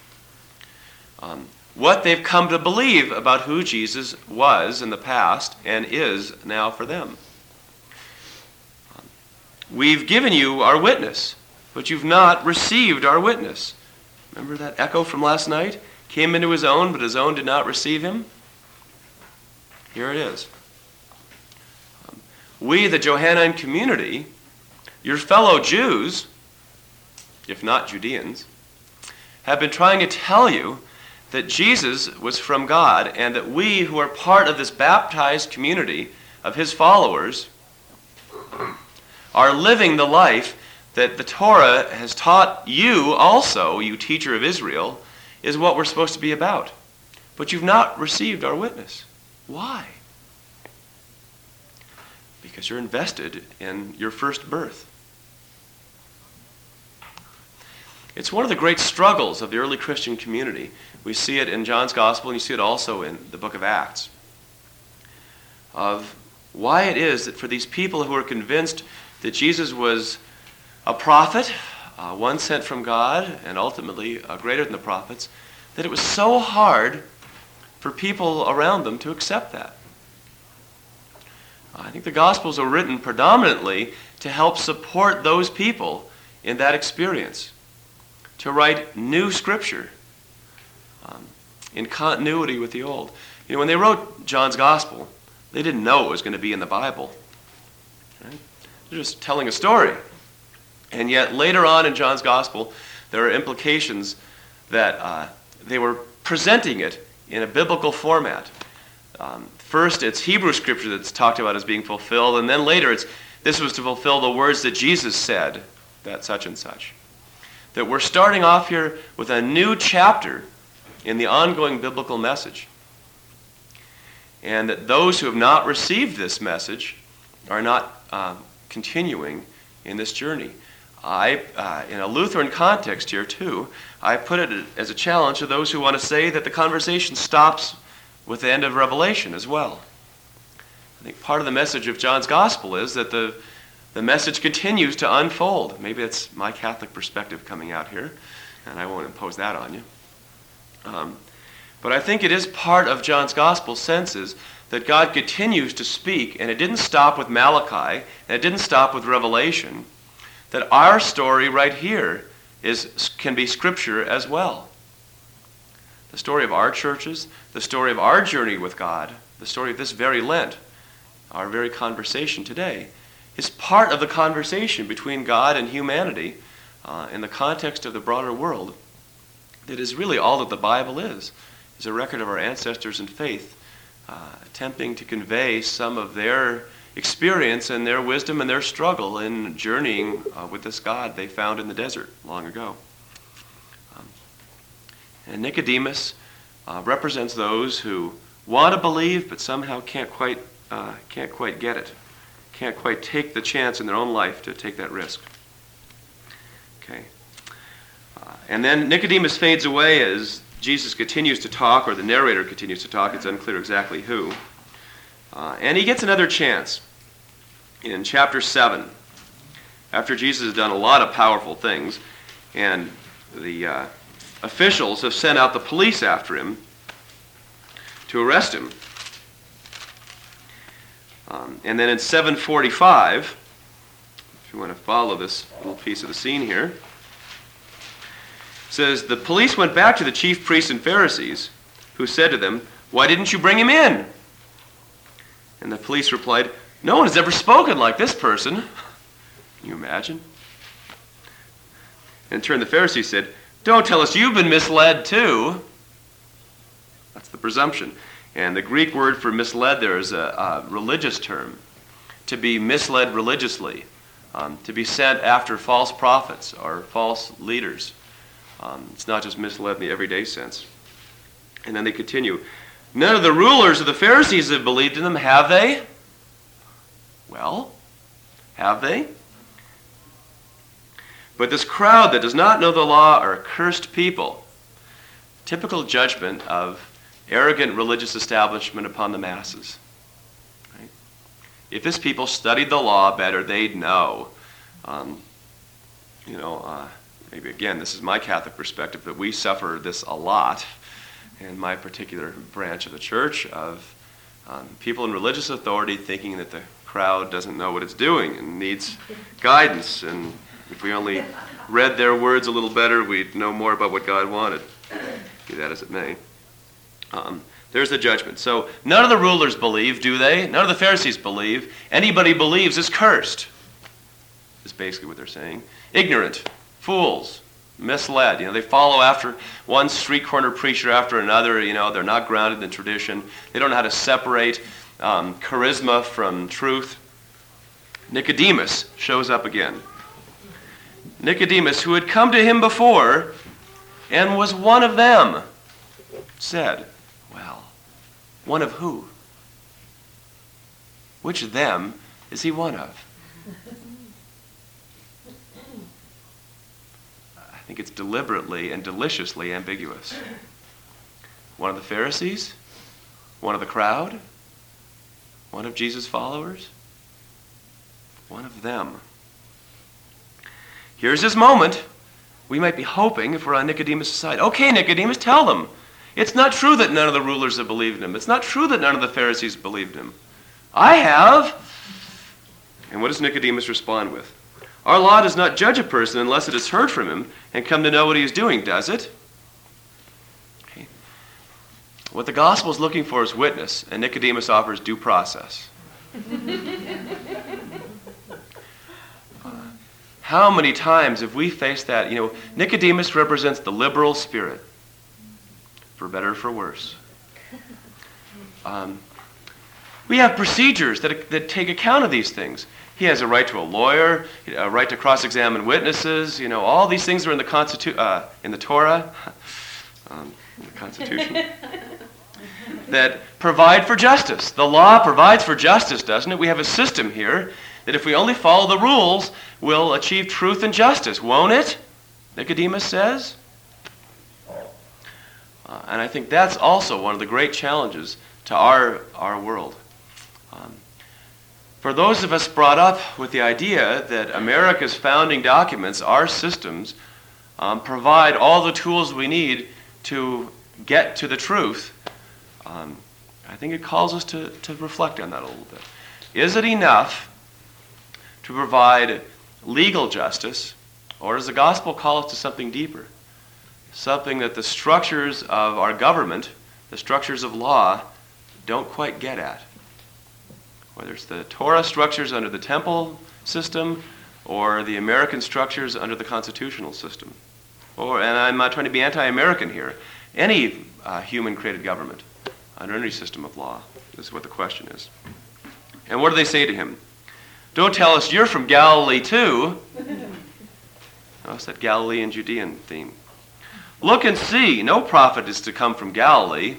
what they've come to believe about who Jesus was in the past and is now for them. We've given you our witness, but you've not received our witness. Remember that echo from last night? Came into his own, but his own did not receive him. Here it is. We, the Johannine community, your fellow Jews, if not Judeans, have been trying to tell you that Jesus was from God and that we who are part of this baptized community of his followers are living the life that the Torah has taught you also, you teacher of Israel, is what we're supposed to be about. But you've not received our witness. Why? Because you're invested in your first birth. It's one of the great struggles of the early Christian community. We see it in John's Gospel, and you see it also in the book of Acts, of why it is that for these people who are convinced that Jesus was a prophet, one sent from God, and ultimately greater than the prophets, that it was so hard for people around them to accept that. I think the Gospels are written predominantly to help support those people in that experience, to write new Scripture in continuity with the Old. You know, when they wrote John's Gospel, they didn't know it was going to be in the Bible. Right? They're just telling a story. And yet later on in John's Gospel, there are implications that they were presenting it in a biblical format. First, it's Hebrew scripture that's talked about as being fulfilled, and then later this was to fulfill the words that Jesus said, that such and such. That we're starting off here with a new chapter in the ongoing biblical message. And that those who have not received this message are not continuing in this journey. In a Lutheran context here too, I put it as a challenge to those who want to say that the conversation stops with the end of Revelation as well. I think part of the message of John's Gospel is that the message continues to unfold. Maybe it's my Catholic perspective coming out here, and I won't impose that on you. But I think it is part of John's Gospel senses that God continues to speak, and it didn't stop with Malachi, and it didn't stop with Revelation, that our story right here can be Scripture as well. The story of our churches, the story of our journey with God, the story of this very Lent, our very conversation today, is part of the conversation between God and humanity in the context of the broader world. That is really all that the Bible is a record of our ancestors in faith, attempting to convey some of their experience and their wisdom and their struggle in journeying with this God they found in the desert long ago. And Nicodemus represents those who want to believe but somehow can't quite get it, can't quite take the chance in their own life to take that risk. Okay. And then Nicodemus fades away as Jesus continues to talk, or the narrator continues to talk. It's unclear exactly who. And he gets another chance in chapter 7. After Jesus has done a lot of powerful things, and the officials have sent out the police after him to arrest him. And then in 7:45, if you want to follow this little piece of the scene here, it says, the police went back to the chief priests and Pharisees, who said to them, "Why didn't you bring him in?" And the police replied, "No one has ever spoken like this person." Can you imagine? In turn, the Pharisees said, "Don't tell us you've been misled too." That's the presumption. And the Greek word for misled there is a religious term. To be misled religiously. To be sent after false prophets or false leaders. It's not just misled in the everyday sense. And then they continue. None of the rulers of the Pharisees have believed in them, have they? Well, have they? But this crowd that does not know the law are accursed people. Typical judgment of arrogant religious establishment upon the masses. Right? If this people studied the law better, they'd know. Maybe again, this is my Catholic perspective, but we suffer this a lot in my particular branch of the church of people in religious authority thinking that the crowd doesn't know what it's doing and needs guidance. And if we only read their words a little better, we'd know more about what God wanted. Be that as it may. There's the judgment. So none of the rulers believe, do they? None of the Pharisees believe. Anybody believes is cursed, is basically what they're saying. Ignorant, fools, misled. They follow after one street corner preacher after another. They're not grounded in tradition. They don't know how to separate charisma from truth. Nicodemus shows up again. Nicodemus, who had come to him before and was one of them, said, well, one of who? Which of them is he one of? I think it's deliberately and deliciously ambiguous. One of the Pharisees? One of the crowd? One of Jesus' followers? One of them. Here's his moment. We might be hoping, if we're on Nicodemus' side, okay, Nicodemus, tell them. It's not true that none of the rulers have believed in him. It's not true that none of the Pharisees believed him. I have. And what does Nicodemus respond with? Our law does not judge a person unless it has heard from him and come to know what he is doing, does it? Okay. What the gospel is looking for is witness, and Nicodemus offers due process. How many times have we faced that? Nicodemus represents the liberal spirit, for better or for worse. We have procedures that take account of these things. He has a right to a lawyer, a right to cross-examine witnesses. All these things are in the in the Torah, in the Constitution, that provide for justice. The law provides for justice, doesn't it? We have a system here that if we only follow the rules, we'll achieve truth and justice, won't it? Nicodemus says. And I think that's also one of the great challenges to our world. For those of us brought up with the idea that America's founding documents, our systems, provide all the tools we need to get to the truth, I think it calls us to reflect on that a little bit. Is it enough to provide legal justice, or does the gospel call us to something deeper? Something that the structures of our government, the structures of law, don't quite get at. Whether it's the Torah structures under the temple system or the American structures under the constitutional system. And I'm not trying to be anti-American here. Any human-created government under any system of law. This is what the question is. And what do they say to him? Don't tell us you're from Galilee too. Oh, it's that Galilean Judean theme. Look and see, no prophet is to come from Galilee.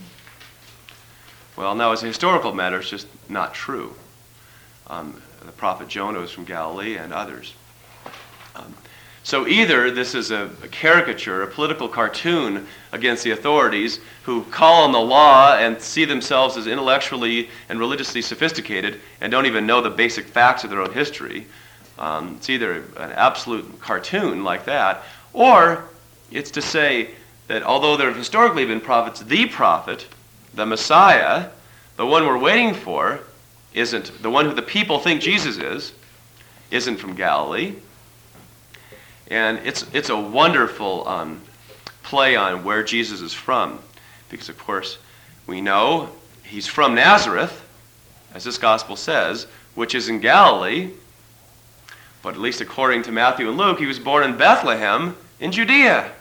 Well, now as a historical matter, it's just not true. The prophet Jonah was from Galilee and others. So either this is a caricature, a political cartoon against the authorities who call on the law and see themselves as intellectually and religiously sophisticated and don't even know the basic facts of their own history. It's either an absolute cartoon like that, or it's to say that although there have historically been prophets, the prophet, the Messiah, the one we're waiting for, isn't, the one who the people think Jesus is, isn't from Galilee. And it's a wonderful play on where Jesus is from, because of course we know he's from Nazareth, as this gospel says, which is in Galilee, but at least according to Matthew and Luke, he was born in Bethlehem in Judea,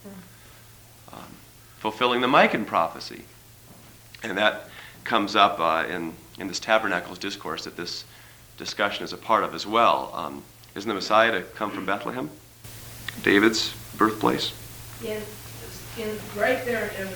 fulfilling the Micah prophecy. And that comes up in this Tabernacles discourse that this discussion is a part of as well. Isn't the Messiah to come from Bethlehem, David's birthplace? Yes, right there in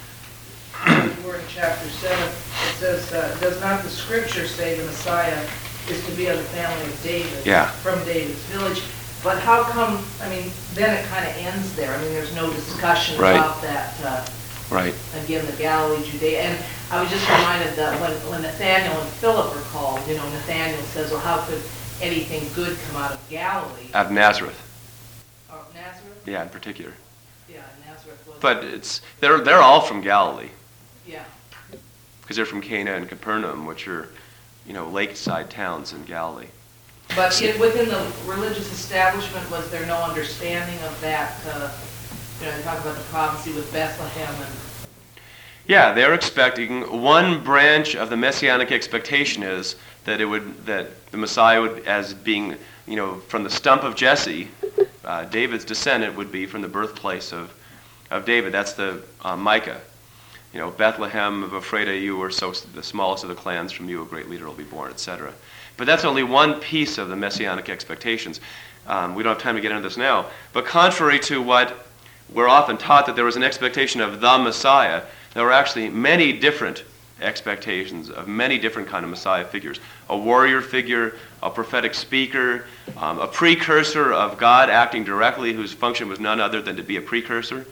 we're in chapter 7, it says, does not the scripture say the Messiah is to be of the family of David, from David's village? But how come, then it kind of ends there. There's no discussion about that. Again, the Galilee, Judea. And I was just reminded that when Nathaniel and Philip are called, Nathaniel says, well, how could anything good come out of Galilee? Out of Nazareth. Nazareth? Yeah, in particular. Yeah, Nazareth was... But they're all from Galilee. Yeah. Because they're from Cana and Capernaum, which are, lakeside towns in Galilee. But within the religious establishment, was there no understanding of that? They talk about the prophecy with Bethlehem and... Yeah, they're expecting, one branch of the messianic expectation is that the Messiah would, as being, from the stump of Jesse, David's descendant would be from the birthplace of David. That's the Micah. Bethlehem of Ephraim, you were the smallest of the clans, from you a great leader will be born, etc. But that's only one piece of the messianic expectations. We don't have time to get into this now. But contrary to what we're often taught, that there was an expectation of the Messiah, there were actually many different expectations of many different kind of Messiah figures. A warrior figure, a prophetic speaker, a precursor of God acting directly, whose function was none other than to be a precursor.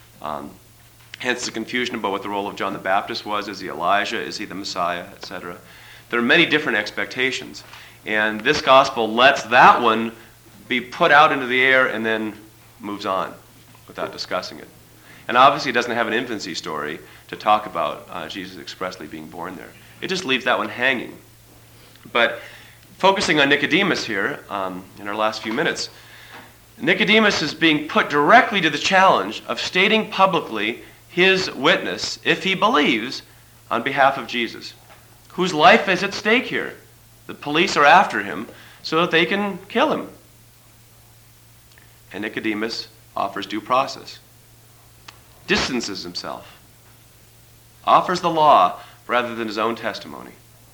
Hence the confusion about what the role of John the Baptist was. Is he Elijah? Is he the Messiah? Etc. There are many different expectations. And this gospel lets that one be put out into the air and then moves on without discussing it. And obviously it doesn't have an infancy story to talk about Jesus expressly being born there. It just leaves that one hanging. But focusing on Nicodemus here in our last few minutes, Nicodemus is being put directly to the challenge of stating publicly his witness, if he believes, on behalf of Jesus, whose life is at stake here. The police are after him so that they can kill him. And Nicodemus offers due process, distances himself, offers the law rather than his own testimony.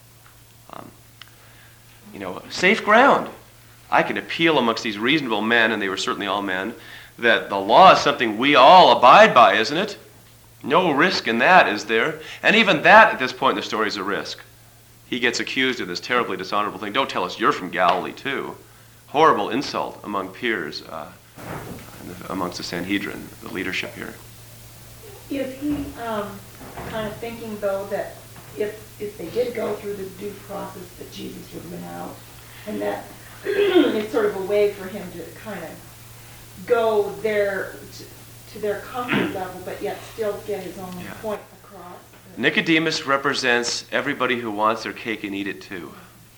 Safe ground. I can appeal amongst these reasonable men, and they were certainly all men, that the law is something we all abide by, isn't it? No risk in that, is there? And even that, at this point in the story, is a risk. He gets accused of this terribly dishonorable thing. Don't tell us you're from Galilee, too. Horrible insult among peers, amongst the Sanhedrin, the leadership here. Is he kind of thinking, though, that if they did go through the due process, that Jesus would win out, and that it's sort of a way for him to kind of go there to their comfort level, but yet still get his own point across? Nicodemus represents everybody who wants their cake and eat it too,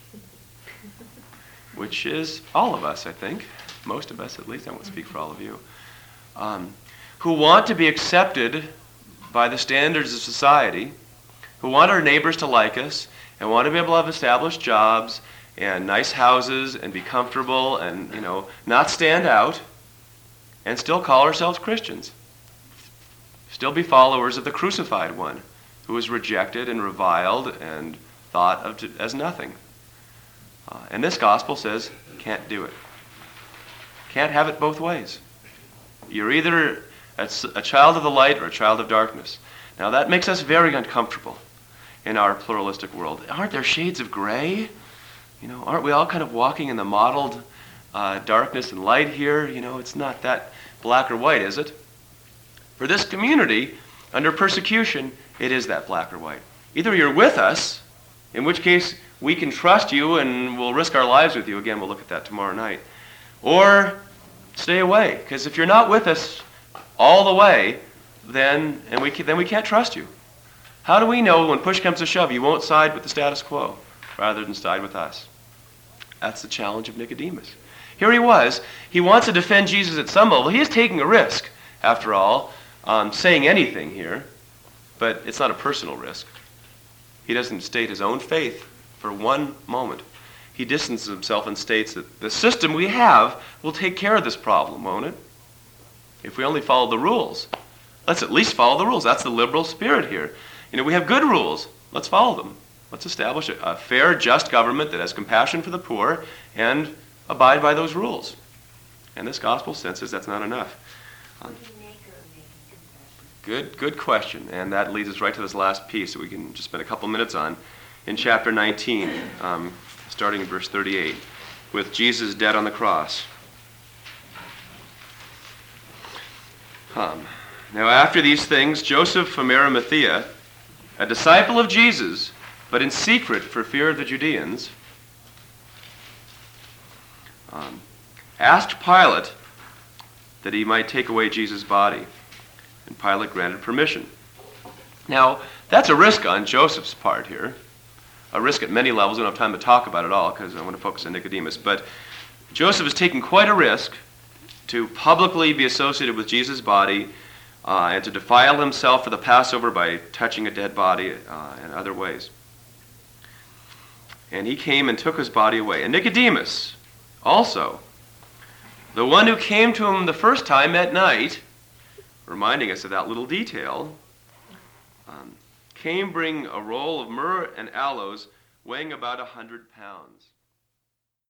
which is all of us, I think. Most of us, at least. I won't speak for all of you. Who want to be accepted by the standards of society, who want our neighbors to like us, and want to be able to have established jobs and nice houses and be comfortable and, not stand out, and still call ourselves Christians. Still be followers of the crucified one, who was rejected and reviled and thought of as nothing. And this gospel says, can't do it. Can't have it both ways. You're either a child of the light or a child of darkness. Now that makes us very uncomfortable in our pluralistic world. Aren't there shades of gray? Aren't we all kind of walking in the mottled darkness and light here? It's not that black or white, is it? For this community, under persecution, it is that black or white. Either you're with us, in which case we can trust you and we'll risk our lives with you. Again, we'll look at that tomorrow night. Or stay away, because if you're not with us all the way, then we can't trust you. How do we know when push comes to shove you won't side with the status quo rather than side with us? That's the challenge of Nicodemus. Here he was. He wants to defend Jesus at some level. He is taking a risk, after all, saying anything here, but it's not a personal risk. He doesn't state his own faith for one moment. He distances himself and states that the system we have will take care of this problem, won't it? If we only follow the rules. Let's at least follow the rules. That's the liberal spirit here. We have good rules. Let's follow them. Let's establish a fair, just government that has compassion for the poor and abide by those rules. And this gospel senses that's not enough. Good question. And that leads us right to this last piece that we can just spend a couple minutes on. In chapter 19, starting in verse 38, with Jesus dead on the cross. Now after these things, Joseph from Arimathea, a disciple of Jesus, but in secret for fear of the Judeans, asked Pilate that he might take away Jesus' body. And Pilate granted permission. Now, that's a risk on Joseph's part here. A risk at many levels. I don't have time to talk about it all because I want to focus on Nicodemus. But Joseph is taking quite a risk to publicly be associated with Jesus' body and to defile himself for the Passover by touching a dead body in other ways. And he came and took his body away. And Nicodemus, also, the one who came to him the first time at night, reminding us of that little detail, came bringing a roll of myrrh and aloes weighing about 100 pounds.